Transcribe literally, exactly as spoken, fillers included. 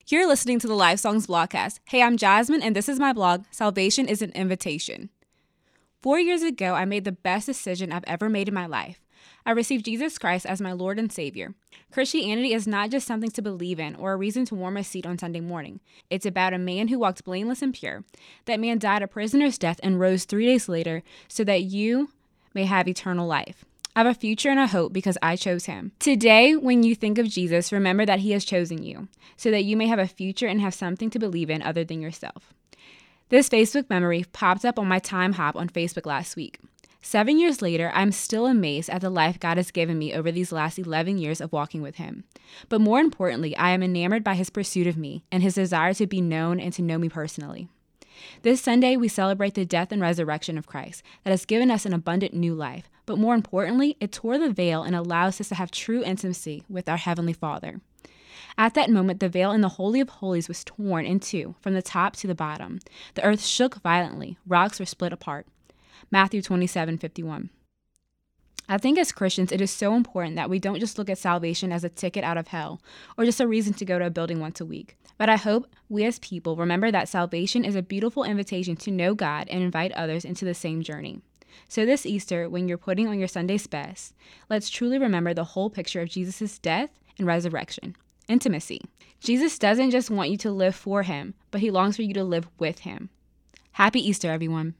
You're listening to the Live Songs Blogcast. Hey, I'm Jasmine, and this is my blog, Salvation is an Invitation. Four years ago, I made the best decision I've ever made in my life. I received Jesus Christ as my Lord and Savior. Christianity is not just something to believe in or a reason to warm a seat on Sunday morning. It's about a man who walked blameless and pure. That man died a prisoner's death and rose three days later so that you may have eternal life. I have a future and a hope because I chose him. Today, when you think of Jesus, remember that he has chosen you so that you may have a future and have something to believe in other than yourself. This Facebook memory popped up on my time hop on Facebook last week. Seven years later, I'm still amazed at the life God has given me over these last eleven years of walking with him. But more importantly, I am enamored by his pursuit of me and his desire to be known and to know me personally. This Sunday, we celebrate the death and resurrection of Christ that has given us an abundant new life. But more importantly, it tore the veil and allows us to have true intimacy with our Heavenly Father. At that moment, the veil in the Holy of Holies was torn in two, from the top to the bottom. The earth shook violently. Rocks were split apart. Matthew twenty-seven fifty-one. I think as Christians, it is so important that we don't just look at salvation as a ticket out of hell or just a reason to go to a building once a week. But I hope we as people remember that salvation is a beautiful invitation to know God and invite others into the same journey. So this Easter, when you're putting on your Sunday's best, let's truly remember the whole picture of Jesus' death and resurrection. Intimacy. Jesus doesn't just want you to live for him, but he longs for you to live with him. Happy Easter, everyone.